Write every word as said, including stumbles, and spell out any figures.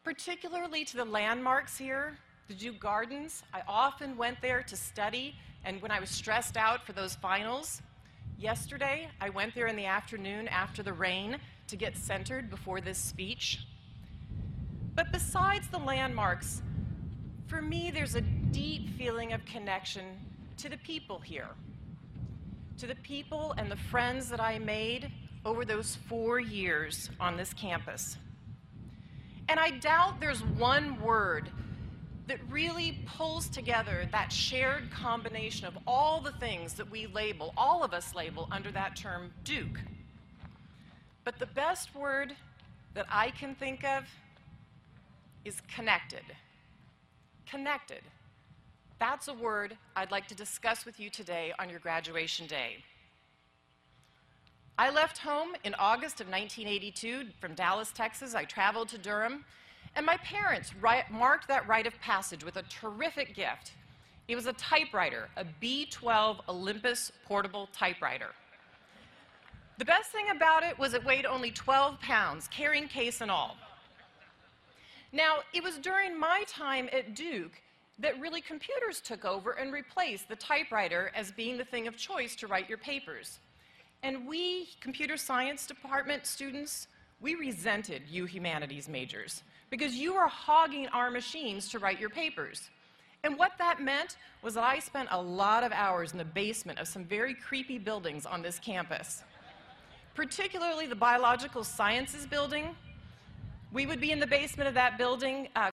particularly to the landmarks here, the Duke Gardens. I often went there to study, and when I was stressed out for those finals, yesterday I went there in the afternoon after the rain to get centered before this speech. But besides the landmarks, for me there's a deep feeling of connection to the people here, to the people and the friends that I made over those four years on this campus. And I doubt there's one word that really pulls together that shared combination of all the things that we label, all of us label, under that term Duke. But the best word that I can think of is connected. Connected. That's a word I'd like to discuss with you today on your graduation day. I left home in August of nineteen eighty-two from Dallas, Texas. I traveled to Durham, and my parents marked that rite of passage with a terrific gift. It was a typewriter, a B twelve Olympus portable typewriter. The best thing about it was it weighed only twelve pounds, carrying case and all. Now, it was during my time at Duke that really computers took over and replaced the typewriter as being the thing of choice to write your papers. And we, computer science department students, we resented you humanities majors because you were hogging our machines to write your papers. And what that meant was that I spent a lot of hours in the basement of some very creepy buildings on this campus, particularly the Biological Sciences building. We would be in the basement of that building uh,